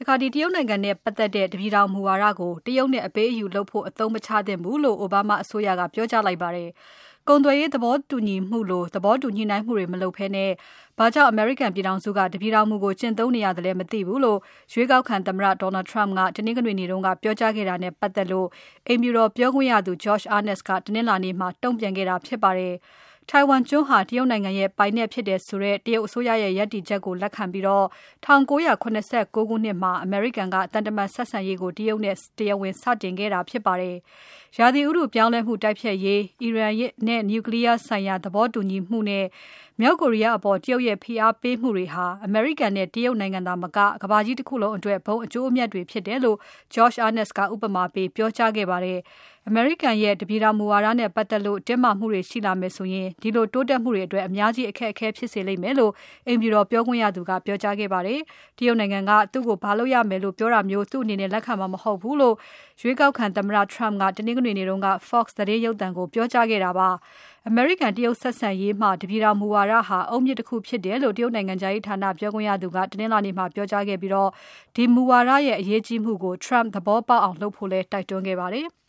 ခါဒီတရုတ်နိုင်ငံနဲ့ပတ်သက်တဲ့တပြည်ထောင်မူဝါဒကိုတရုတ်နဲ့အပေးအယူလုပ်ဖို့အသုံးမချသင့်ဘူးလို့အိုဘားမားအစိုးရကပြောကြားလိုက်ပါတယ်။ကုန်သွယ်ရေးသဘောတူညီမှုလိုသဘောတူညှိနှိုင်းမှုတွေမလုပ်ဘဲနဲ့ဘာကြောင့်အမေရိကန်ပြည်ထောင်စုကတပြည်ထောင်မူကိုကျင့်သုံးနေရတယ်လဲမသိဘူးလို့ရွေးကောက်ခံသမ္မတ Donald Trump ကတနင်္ဂနွေနေ့တုန်းကပြောကြားခဲ့တာနဲ့ပတ်သက်လို့အိမ်ဖြူတော်ပြောခွင့်ရသူ Josh Earnest ကတနင်္လာနေ့မှာတုံ့ပြန်ခဲ့တာဖြစ်ပါတယ်။ ထိုင်ဝမ်ကျွန်းဟာတရုတ်နိုင်ငံရဲ့ပိုင်နက်ဖြစ်တယ်ဆိုတဲ့တရုတ်အစိုးရရဲ့ရပ်တည်ချက်ကိုလက်ခံပြီး1979ခုနှစ်မှာအမေရိကန်ကသံတမန်ဆက်ဆံရေးကိုတရုတ်နဲ့တရားဝင်စတင်ခဲ့တာဖြစ်ပါတယ်။ရာသီဥတုပြောင်းလဲမှုတိုက်ဖျက်ရေး၊အီရန်နဲ့နျူကလီးယားဆိုင်ရာသဘောတူညီမှုနဲ့မြောက်ကိုရီးယားအပေါ်တရုတ်ရဲ့ဖိအားပေးမှုတွေဟာအမေရိကန်နဲ့တရုတ်နိုင်ငံသာမကကမ္ဘာကြီးတစ်ခုလုံးအတွက်ဘုံအကျိုးအမြတ်တွေဖြစ်တယ်လို့ Josh Earnest ကဥပမာပေးပြောကြားခဲ့ပါတယ်။အမေရိကန်ရဲ့တပြည်ထောင်မူဝါဒနဲ့ပတ်သက်လို့တင်းမာမှုတွေရှိလာမယ်ဆိုရင်ဒီလိုတိုးတက်မှုတွေအတွက်အများကြီးအခက်အခဲဖြစ်စေလိမ့်မယ်လို့အိမ်ဖြူတော်ပြောခွင့်ရသူကပြောကြားခဲ့ပါတယ်။တရုတ်နိုင်ငံကသူ့ကိုဘာလုပ်ရမယ်လို့ပြောတာမျိုးသူ့အနေနဲ့လက်ခံမှာမဟုတ်ဘူးလို့ရွေးကောက်ခံသမ္မတ Trump ကတနင်္ဂနွေနေ့က Fox သတင်းရုပ်သံကိုပြောကြားခဲ့တာပါ။အမေရိကန်တရုတ်ဆက်ဆံရေးမှာတပြည်ထောင်မူဝါဒဟာအုတ်မြစ်တစ်ခုဖြစ်တယ်လို့တရုတ်နိုင်ငံခြားရေးဌာနပြောခွင့်ရသူကတနင်္လာနေ့မှာပြောကြားခဲ့ပြီးဒီမူဝါဒရဲ့အရေးကြီးမှုကို Trump သဘောပေါက်အောင်လုပ်ဖို့လည်းတိုက်တွန်းခဲ့ပါတယ်။